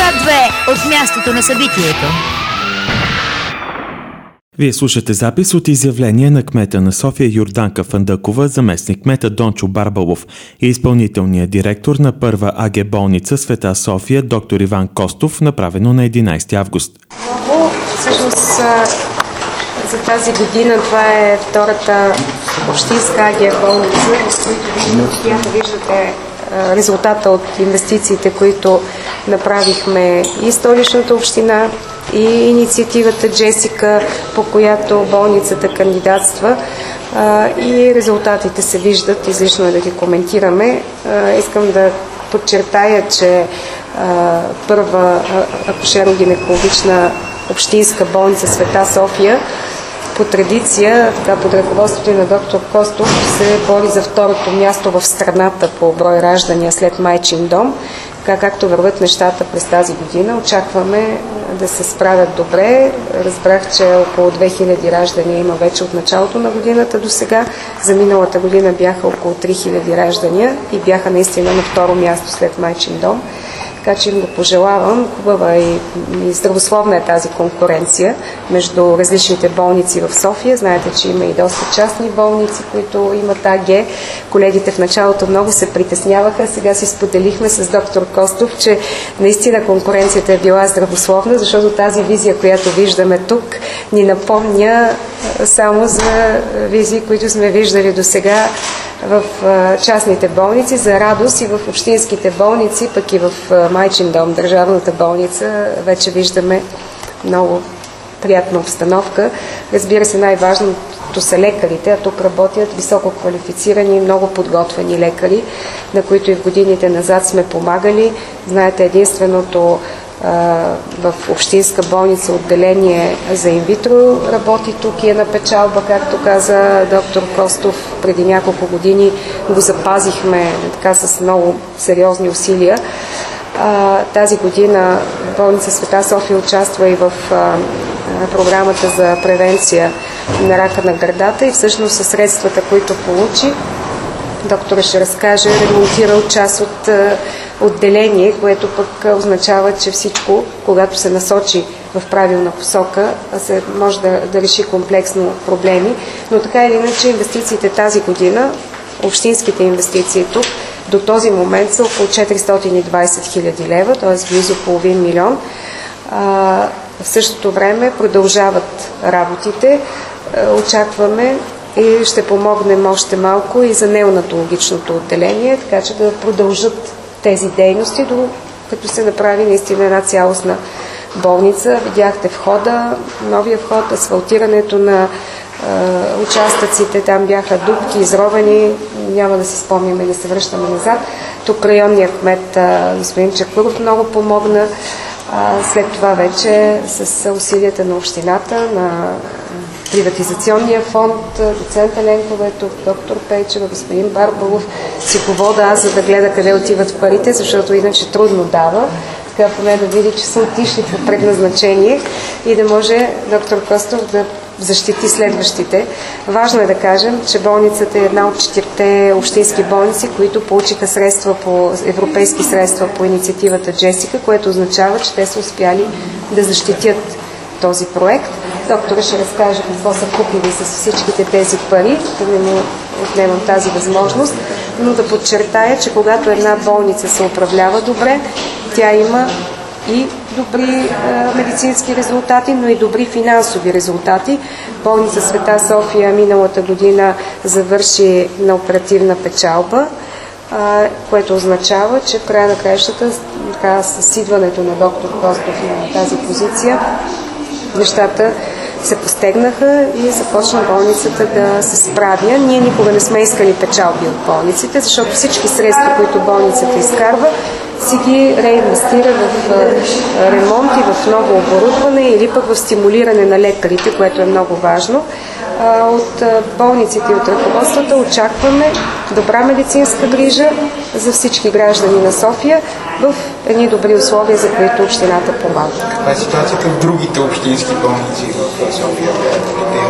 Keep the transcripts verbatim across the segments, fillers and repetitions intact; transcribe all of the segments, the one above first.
две от мястото на събитието. Вие слушате запис от изявление на кмета на София Йорданка Фандъкова, заместник кмета Дончо Барбалов и изпълнителният директор на първа АГ болница Света София доктор Иван Костов, направено на единайсети август. Много, всъщност за тази година това е втората общинска АГ болница, в която виждате резултата от инвестициите, които направихме и Столичната община, и инициативата Джесика, по която болницата кандидатства, и резултатите се виждат, излишно е да ги коментираме. Искам да подчертая, че първа акушеро-гинекологична общинска болница Света София по традиция, така, под ръководството на доктор Костов, се бори за второто място в страната по брой раждания след майчин дом. Така както върват нещата през тази година, очакваме да се справят добре. Разбрах, че около две хиляди раждания има вече от началото на годината до сега. За миналата година бяха около три хиляди раждания и бяха наистина на второ място след майчин дом. Така че им го пожелавам. Хубава и, и здравословна е тази конкуренция между различните болници в София. Знаете, че има и доста частни болници, които имат АГ. Колегите в началото много се притесняваха. Сега си споделихме с доктор Костов, че наистина конкуренцията е била здравословна, защото тази визия, която виждаме тук, ни напомня само за визии, които сме виждали до сега в частните болници. За радост и в общинските болници, пък и в майчин дом, държавната болница, вече виждаме много приятна обстановка. Разбира се, най-важното са лекарите, а тук работят високо квалифицирани, много подготвени лекари, на които и в годините назад сме помагали. Знаете, единственото в общинска болница отделение за инвитро работи тук и е на печалба, както каза доктор Костов. Преди няколко години го запазихме така с много сериозни усилия. Тази година болница Света София участва и в програмата за превенция на рака на гърдата и всъщност със средствата, които получи, доктора ще разкаже, ремонтирал част от отделение, което пък означава, че всичко, когато се насочи в правилна посока, се може да, да реши комплексно проблеми. Но така или иначе инвестициите тази година, общинските инвестиции тук, до този момент са около четиристотин и двайсет хиляди лева, т.е. близо половин милион. А, в същото време продължават работите. А, очакваме и ще помогнем още малко и за неонатологичното отделение, така че да продължат тези дейности, до като се направи наистина една цялостна болница. Видяхте входа, новия вход, асфалтирането на е, участъците, там бяха дупки, изровени, няма да си спомняме, да се връщаме назад. Тук районният кмет господин Чакуров много помогна. След това вече с усилията на общината, на приватизационния фонд, доцент Еленкова, доктор Пейчева, господин Барбалов, психовода аз, за да гледа къде отиват парите, защото иначе трудно дава. Така поне да види, че са отишли по предназначение и да може доктор Костов да защити следващите. Важно е да кажем, че болницата е една от четирите общински болници, които получиха средства по, европейски средства по инициативата Джесика, което означава, че те са успяли да защитят този проект. Доктора ще разкаже какво са купили с всичките тези пари, да не му отнемам тази възможност, но да подчертая, че когато една болница се управлява добре, тя има и добри е, медицински резултати, но и добри финансови резултати. Болница Света София миналата година завърши на оперативна печалба, е, което означава, че в края на краищата, така, с идването на доктор Костов на тази позиция, нещата се постегнаха и започна болницата да се справя. Ние никога не сме искали печалби от болниците, защото всички средства, които болницата изкарва, си ги реинвестира в ремонт и в ново оборудване или пък в стимулиране на лекарите, което е много важно. От болниците и от ръководствата очакваме добра медицинска грижа за всички граждани на София в едни добри условия, за които общината помага. Каква е ситуацията в другите общински болници в София?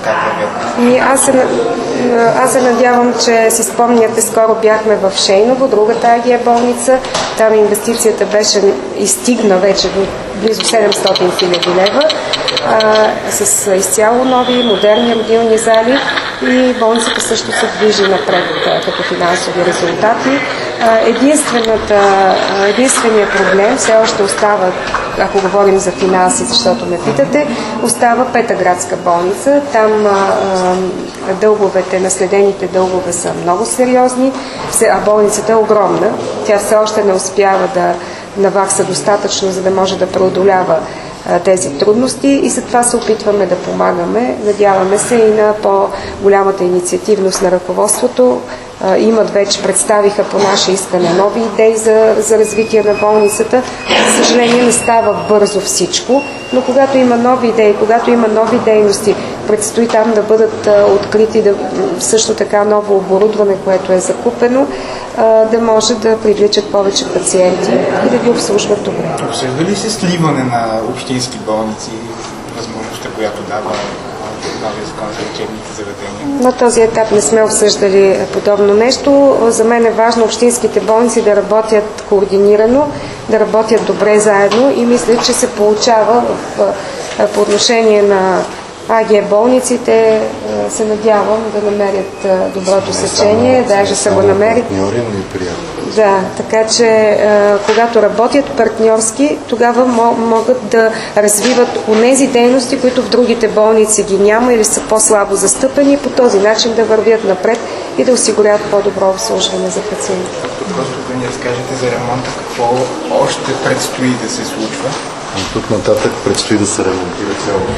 как вървят? И аз, се, аз се надявам, че си спомняте, скоро бяхме в Шейново, другата АГ болница. Там инвестицията беше изстигна вече до близо седемстотин хиляди лева, а, с изцяло нови, модерни родилни зали, и болницата също се движи напред а, като финансови резултати. А, единствената, а, единственият проблем все още остава, ако говорим за финанси, защото ме питате, остава Петъградска болница. Там а, а, дълговете, наследените дългове са много сериозни, а болницата е огромна. Тя все още не успява да навакса достатъчно, за да може да преодолява а, тези трудности, и затова се опитваме да помагаме. Надяваме се и на по-голямата инициативност на ръководството. А, имат вече, представиха по наше искане нови идеи за, за развитие на болницата. За съжаление не става бързо всичко, но когато има нови идеи, когато има нови дейности, предстои там да бъдат а, открити да, също така ново оборудване, което е закупено, а, да може да привличат повече пациенти и да ги обслужват добре. Обсъжда ли се сливане на общински болници, възможността, която дава новия закон за лечебните заведения? На този етап не сме обсъждали подобно нещо. За мен е важно общинските болници да работят координирано, да работят добре заедно, и мисля, че се получава в, по отношение на АГ болниците. Се надявам да намерят доброто сечение, даже са го намерили. Да, така че когато работят партньорски, тогава могат да развиват онези дейности, които в другите болници ги няма или са по-слабо застъпени, и по този начин да вървят напред и да осигуряват по-добро обслужване за пациентите. Просто да ни разкажете за ремонта, какво още предстои да се случва? От тук нататък предстои да се ремонтира цялото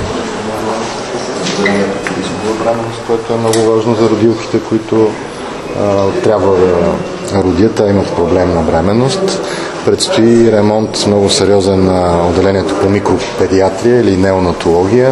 бременност, което е много важно за родилките, които а, трябва да родят, а имат проблем на бременност. Предстои ремонт много сериозен на отделението по микропедиатрия или неонатология,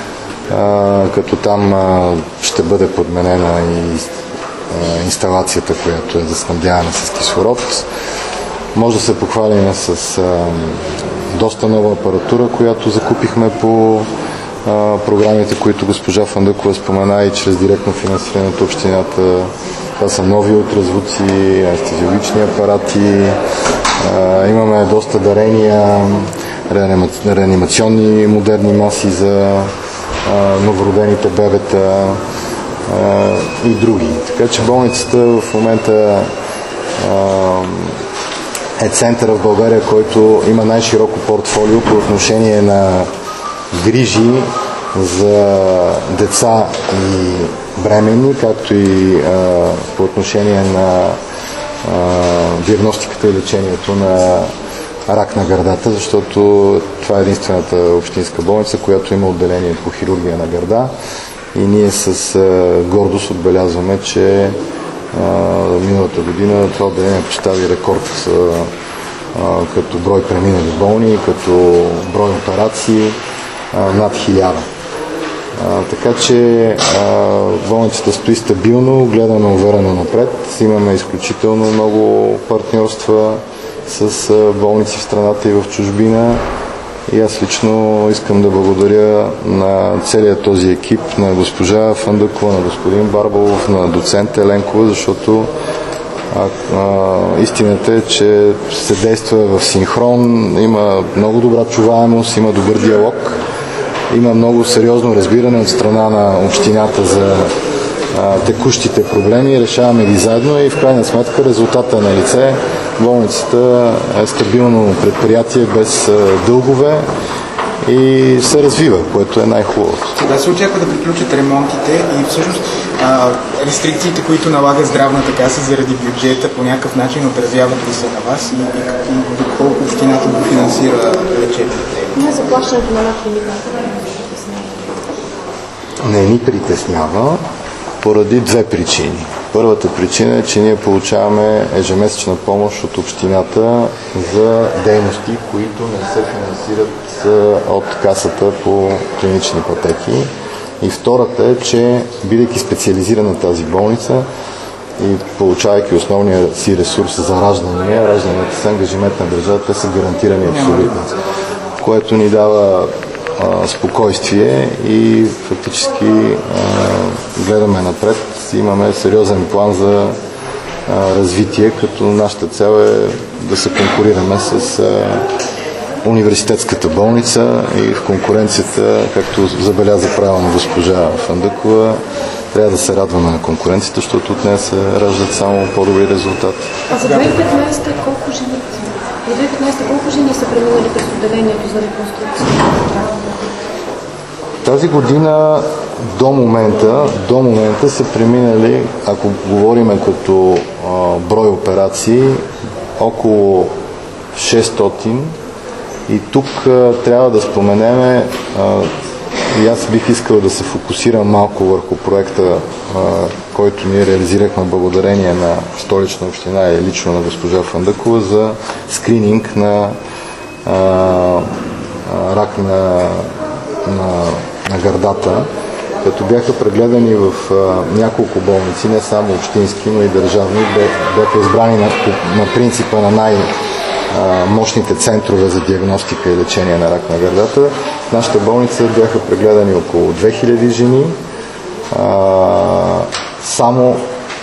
а, като там а, ще бъде подменена и а, инсталацията, която е за снабдяване с кислород. Може да се похвалим с а, доста нова апаратура, която закупихме по а, програмите, които госпожа Фандъкова спомена, и чрез директно финансиране от общината. Това са нови ултразвуци, анестезиологични апарати. А, имаме доста дарения, реанима... реанимационни модерни маси за а, новородените бебета а, и други. Така че болницата в момента а, е центъра в България, който има най-широко портфолио по отношение на грижи за деца и бременни, както и а, по отношение на а, диагностиката и лечението на рак на гърдата, защото това е единствената общинска болница, която има отделение по хирургия на гърда, и ние с а, гордост отбелязваме, че Uh, миналата година това отделение постави рекорд uh, uh, като брой преминали болни, като брой операции uh, над хиляда. Uh, така че uh, болницата стои стабилно, гледаме уверено напред. Имаме изключително много партньорства с uh, болници в страната и в чужбина. И аз лично искам да благодаря на целият този екип, на госпожа Фандъкова, на господин Барбалов, на доцент Еленкова, защото а, а, истината е, че се действа в синхрон, има много добра чуваемост, има добър диалог, има много сериозно разбиране от страна на общината за а, текущите проблеми, решаваме ги заедно и в крайна сметка резултата е на лице. Болницата е стабилно предприятие без а, дългове и се развива, което е най-хубавото. Кога се очаква да приключат ремонтите и всъщност а, рестрикциите, които налага здравната каса заради бюджета, по някакъв начин отразяват ли се на вас и, и, и доколко общината го финансира лечебните? Не, заплащането на една клиника не ни притеснява поради две причини. Първата причина е, че ние получаваме ежемесечна помощ от общината за дейности, които не се финансират от касата по клинични пътеки. И втората е, че бидейки специализирана тази болница и получавайки основния си ресурс за раждания, ражданията са ангажимент на държавата, те са гарантирани абсолютно, което ни дава а, спокойствие и фактически а, гледаме напред. Имаме сериозен план за а, развитие, като нашата цел е да се конкурираме с а, университетската болница и в конкуренцията, както забеляза правилно госпожа Фандъкова, трябва да се радваме на конкуренцията, защото от нея се раждат само по-добри резултати. А за две хиляди и петнадесета колко жени, за две хиляди и петнадесета колко жени са преминали през отделението за реконструкция? Тази година до момента, до момента са преминали, ако говорим като а, брой операции, около шестстотин. И тук а, трябва да споменеме, а, и аз бих искал да се фокусирам малко върху проекта, а, който ние реализирахме благодарение на Столична община и лично на госпожа Фандъкова за скрининг на а, а, рак на, на, на гърдата, като бяха прегледани в а, няколко болници, не само общински, но и държавни, бяха избрани на, на принципа на най- мощните центрове за диагностика и лечение на рак на гърдата. В нашата болница бяха прегледани около две хиляди жени. А, само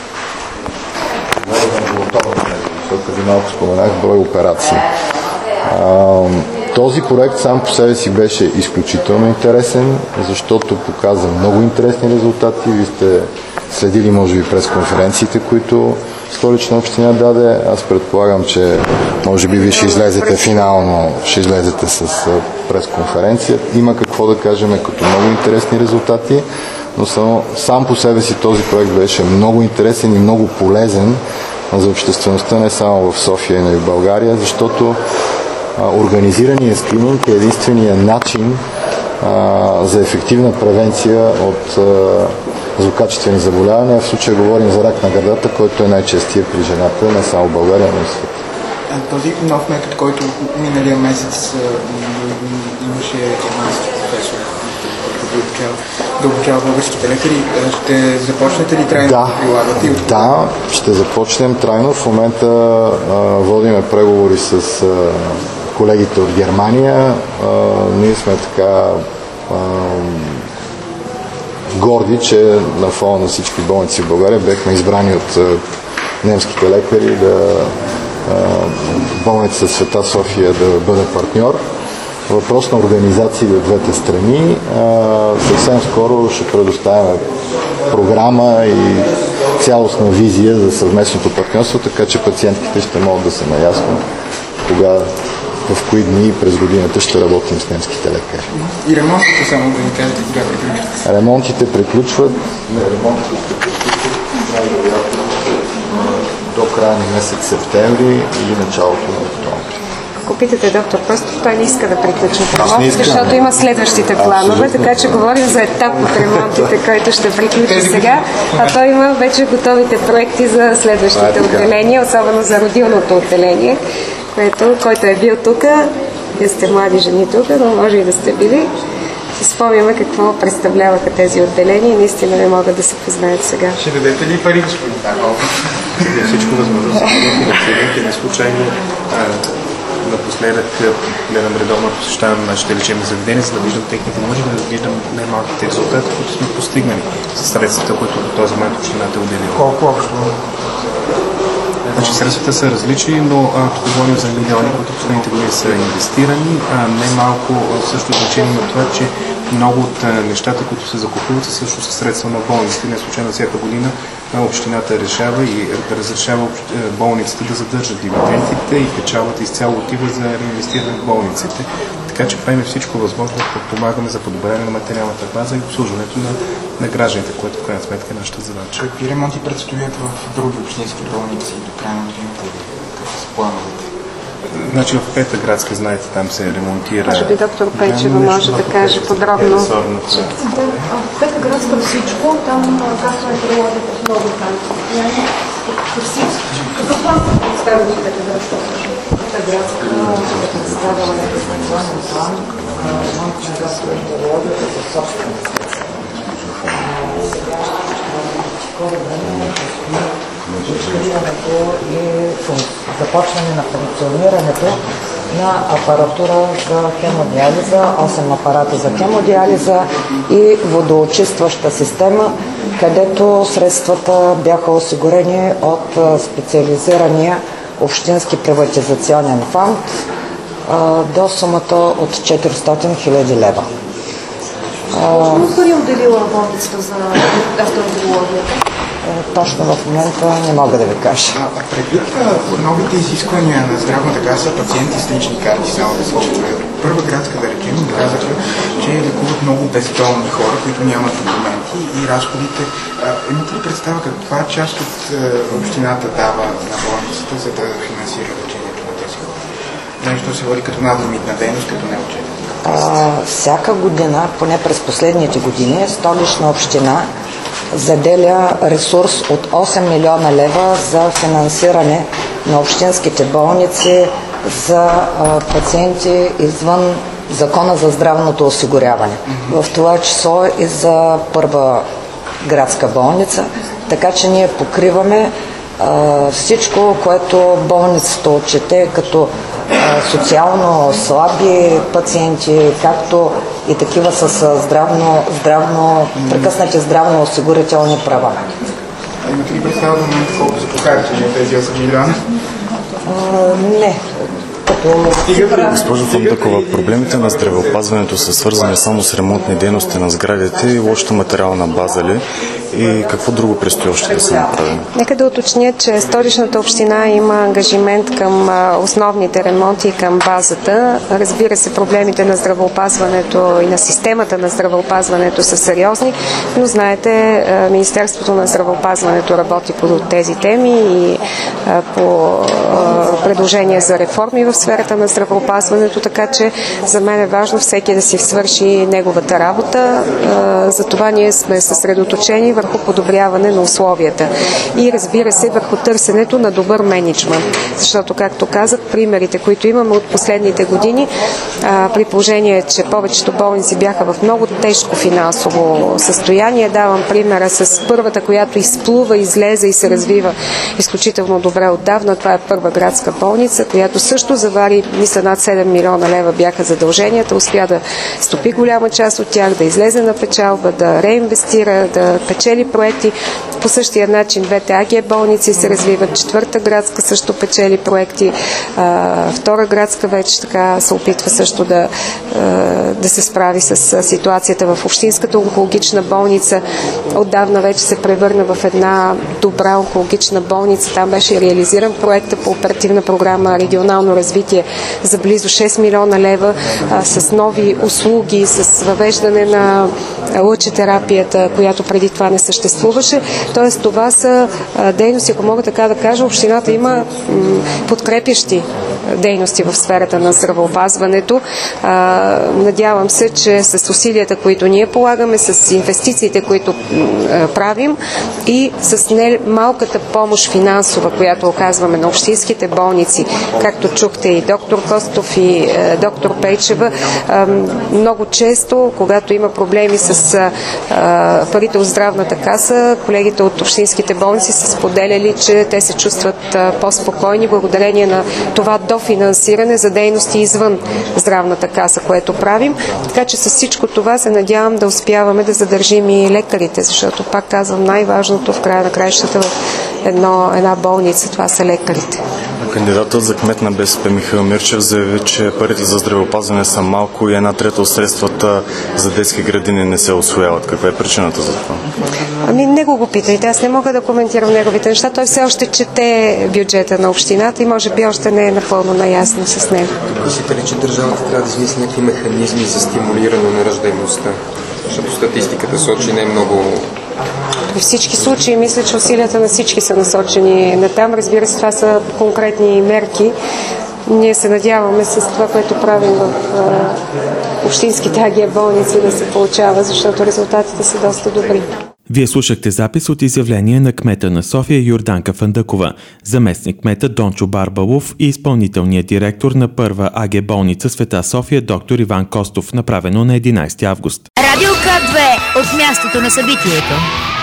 преди малко споменах брой операции. А, този проект сам по себе си беше изключително интересен, защото показа много интересни резултати. Вие сте следили, може би, през конференциите, които Столична община даде. Аз предполагам, че може би ви ще излезете финално, ще излезете с пресконференция. Има какво да кажем като много интересни резултати, но само, сам по себе си този проект беше много интересен и много полезен за обществеността не само в София, но и в България, защото организираният скрининг е единствения начин а, за ефективна превенция от а, злокачествени заболявания. В случая говорим за рак на гърдата, който е най-честия при жената, не само в България, но и в света. Този нов метод, който миналия месец имаше германски професор, който да обучава българските лекари, ще започнете ли трайно да прилагате? Да, ще започнем трайно. В момента а, водиме преговори с а, колегите от Германия. А, ние сме така а, горди, че на фона на всички болници в България бяхме избрани от а, немските лекари да а, болницата Света София да бъде партньор. Въпрос на организации от двете страни. А, съвсем скоро ще предоставяме програма и цялостна визия за съвместното партньорство, така че пациентките ще могат да са наясно кога, в кои дни през годината ще работим с немските лекари. И ремонтите само да ни кажете кога приключват? Ремонтите приключват. Не, ремонтите приключват най-вероятно до края на месец септември или началото на октомври. Ако питате доктор, просто той не иска да приключи ремонтите, защото има следващите планове, абсолютно, така че говорим за етап от ремонтите, който ще приключи сега, а той има вече готовите проекти за следващите отделения, особено за родилното отделение, което, който е бил тук. Вие сте млади жени тук, но може и да сте били. Спомняме какво представляваха тези отделения и наистина не могат да се познаят сега. Ще дадете ли пари, господин Тарков? Всичко възможно за финансирането, не случайно. Напоследък гледам редовно, посещавам нашите лечебни заведения, за да виждам техните нужди, да виждам най-малките резултати, които сме постигнали с средствата, които до този момент общината е отделила. Колко общо? Значи средствата са различни, но тук говорим за милиони, които последните години са инвестирани. Най-малко също значение на това, че много от нещата, които се закупуват, са също със средства на болниците. Не случайно всяка година общината решава и разрешава болниците да задържат дивидендите и печалбата изцяло отива за реинвестиране в болниците. Така че правим всичко възможно да подпомагаме за подобряване на материалната база и обслужването на, на гражданите, което в крайна сметка е нашата задача. Какви ремонти предстоят в други общински болници до края на годината? Какви са плановете? Значи в Пета градска, знаете, там се ремонтира. Може би доктор Пейчева може да каже подробно. В Пета градска всичко, там касваме прилагането в много там. Какъв план се представя в Пета градска? Пета градска е представила някакъв план. Малко ще касваме прилагането за собствените. Инсталирането и започване на функционирането на апаратура за хемодиализа, осем апарата за хемодиализа и водоочистваща система, където средствата бяха осигурени от специализирания общински приватизационен фонд до сумата от четиристотин хиляди лева. Колко пари отделила болницата за автоантибиологията? Точно в момента не мога да ви кажа. А предвид новите изисквания на здравната каса, пациенти с лични карти, само да случва, Първа градска, да речем, казаха, че лекуват много бездомни хора, които нямат документи и разходите. Имате ли представа каква част от общината дава на болницата, за да финансира лечението на тези хора? Нещо се води като надлимитна дейност, като не учение. Всяка година, поне през последните години, Столична община заделя ресурс от осем милиона лева за финансиране на общинските болници за а, пациенти извън Закона за здравното осигуряване. Mm-hmm. В това число и за Първа градска болница, така че ние покриваме а, всичко, което болницата отчете като а, социално слаби пациенти, както и такива с здравно, здравно, прекъснати здравно-осигурителни права. А имате ли представа на момента колко са похарчени тези осем милиона? Не. Госпожо Фандъкова, проблемите на здравеопазването са свързани само с ремонтни дейности на сградите и лошата материална база ли? И какво друго предстои още да се направи? Нека да уточня, че Столичната община има ангажимент към основните ремонти и към базата. Разбира се, проблемите на здравеопазването и на системата на здравеопазването са сериозни, но знаете, Министерството на здравеопазването работи по тези теми и по предложения за реформи в сферата на здравеопазването, така че за мен е важно всеки да си свърши неговата работа. Затова ние сме съсредоточени върху подобряване на условията и, разбира се, върху търсенето на добър мениджмънт. Защото, както казах, примерите, които имаме от последните години, при положение, че повечето болници бяха в много тежко финансово състояние, давам примера с първата, която изплува, излезе и се развива изключително добре отдавна. Това е Първа градска болница, която също завари, мисля, над седем милиона лева бяха задълженията, успя да стопи голяма част от тях, да излезе на печалба, да реинвестира, да печели проекти. По същия начин двете АГ болници се развиват. Четвърта градска също печели проекти. А, втора градска вече така се опитва също да, а, да се справи с ситуацията в общинската онкологична болница. Отдавна вече се превърна в една добра онкологична болница. Там беше реализиран проекта по оперативна програма Регионално развитие за близо шест милиона лева а, с нови услуги, с въвеждане на лъчетерапията, която преди това не съществуваше. Тоест, това са а, дейности, ако мога така да кажа, общината има м, подкрепящи дейности в сферата на здравеопазването. А, надявам се, че с усилията, които ние полагаме, с инвестициите, които а, правим и с не малката помощ финансова, която оказваме на общинските болници, както чухте и доктор Костов и е, доктор Пейчева, е, много често, когато има проблеми с е, парите от здравната каса, колегите от общинските болници са споделяли, че те се чувстват е, по-спокойни благодарение на това дофинансиране за дейности извън здравната каса, което правим. Така че с всичко това се надявам да успяваме да задържим и лекарите, защото, пак казвам, най-важното в края на краищата в едно, една болница, това са лекарите. Кандидатът за кмет на БСП Михаил Мирчев заяви, че парите за здравеопазване са малко и една трета от средствата за детски градини не се усвояват. Каква е причината за това? Ами него го питайте. Аз не мога да коментирам неговите неща. Той все още чете бюджета на общината и може би още не е напълно наясно с него. Мислите ли, че държавата трябва да измисли някакви механизми за стимулиране на раждаемостта? Защото статистиката сочи не много... При всички случаи мисля, че усилията на всички са насочени на там. Разбира се, това са конкретни мерки. Ние се надяваме с това, което правим в а, общинските АГ болници да се получава, защото резултатите са доста добри. Вие слушахте запис от изявление на кмета на София Йорданка Фандъкова, заместник кмета Дончо Барбалов и изпълнителният директор на Първа АГ болница Света София доктор Иван Костов, направено на единайсети август. Радио К две от мястото на събитието.